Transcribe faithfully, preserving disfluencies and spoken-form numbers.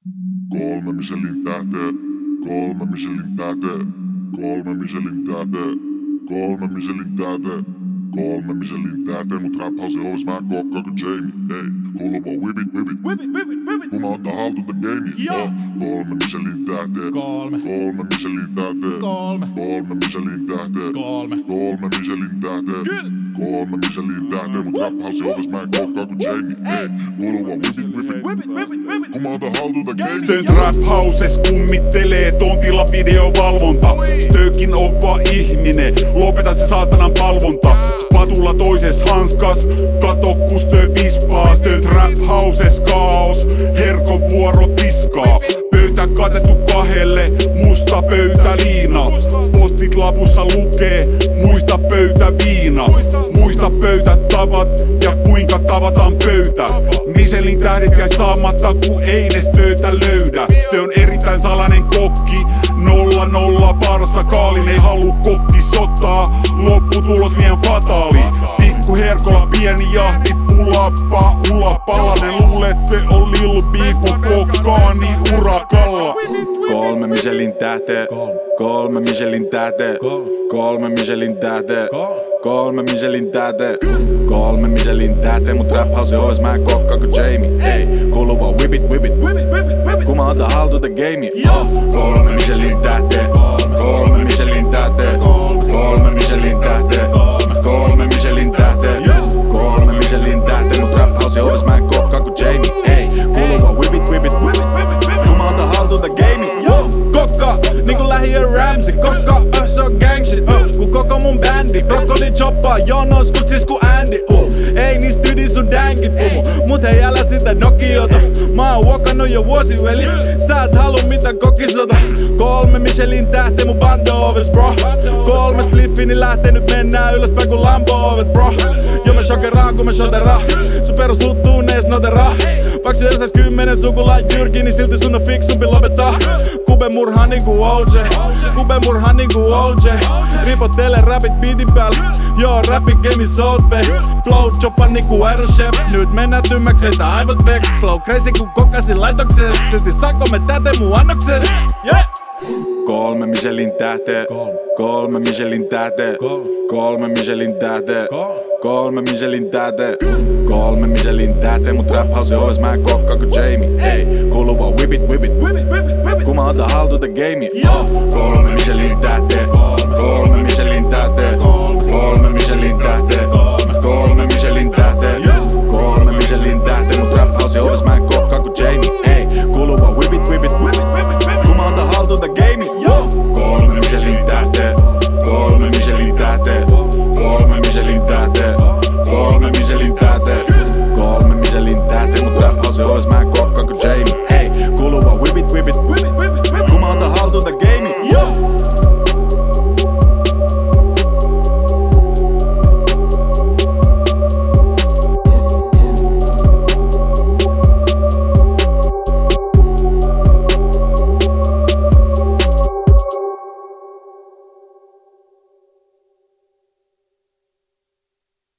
Kolme Michelin tähteä, kolme Michelin tähteä, kolme Michelin tähteä, kolme Michelin tähteä, kolme Michelin tähteä, mut rap house ois mä kokkaa kuin Jamie, ei, kuuluu vaan whip it, whip it, whip it, whip it, whip it, kun mä ottaa haltuun the game, oh, kolme Michelin tähteä, kolme, kolme Michelin tähteä, kolme, kolme Michelin tähteä, kolme, kolme Michelin tähteä, kyllä, kolme Michelin tähteä, mut rap house ois mä kokkaa kuin Jamie, ei, kuuluu vaan whip it, whip it, whip it, whip it, whip it, kun mä otan haltuun the game, Stönt rap houses kummittelee tontilla videovalvonta. Stökin on vaan ihminen, lopeta se saatanan palvonta. Patulla toises hanskas, kato ku stö vispaa. Stönt rap houses kaos, herkon vuoro tiskaa. Pöytä katettu kahdelle, musta pöytä liina. Postit lapussa lukee, muista pöytä viina. Muista pöytätavat ja kuinka tavataan pöytä. Michelin tähdet jäi saamatta ku ei ne stöitä löydä. Stö on erittäin salainen kokki, nolla nolla parsa. Kaalin ei halu kokki sotaa, lopputulos liian fataali. Pikku herkolla pieni jahti, pulappa, ula palanen. Luulet se on Lil B ku kokkaani urakalla. Kolme Michelin tähteä, kolme Michelin tähteä, kolme Michelin tähteä, kolme Michelin tähteä, kolme Michelin tähteä, mut rap house ois mä kokkaa kuin Jamie, ei, kuuluu vaan whip it, whip it, whip it, whip it, whip it, kun mä otan haltuun the game, oh, kolme Michelin tähteä, kolme Michelin tähteä, kolme Michelin tähteä, kolme Michelin tähteä, kolme Michelin tähteä, mut rap house ois mä kokkaa kuin Jamie, ei, kuuluu vaan whip it, whip it, whip it, whip it, kun mä otan haltuun the game, kokka, niinku lähiö Ramsey. Kokka, uh, se on gang shit, uh, ku koko mun bändi. Broccoli choppa, jonos kutsis ku Andy, uh. Ei niistä ydin sun dänkit, uh. Mut hei älä sitä Nokiota. Mä oon walkannut jo vuosi veli. Sä et halu mitään kokisota. Kolme Michelin tähteä mun bandovers, bro. Kolme spliffi, niin lähtenyt mennään ylöspäin ku Lambo ovet, bro. Jo mä shokeraan ku mä shoteraa. Sun perus huttuu nees noteraa. Vaikka yhdessä kymmenen sukulaan jyrki, niin silti sun on fiksumpi lopettaa. Kube murhaa niinku O J, kube murhaa niinku O J. Ripottele rapit beatin päällä, joo rappi game is old babe. Flow choppa niinku Aerochef, nyt mennään tymmäkseitä aivot vex. Slow crazy ku kokasin laitokses, silti saako me täte mun annokses, yeah. Kolme Michelin tähteä, kolme Michelin tähteä, kolme Michelin tähteä, kolme Michelin tähteä, kolme Michelin tähteä, mut rap house ois mä kokkaa kuin Jamie, ei, kuuluu vaan whip it, whip it, whip it, whip it, whip it, kun mä otan haltuun the game, oh, kolme Michelin tähteä, kolme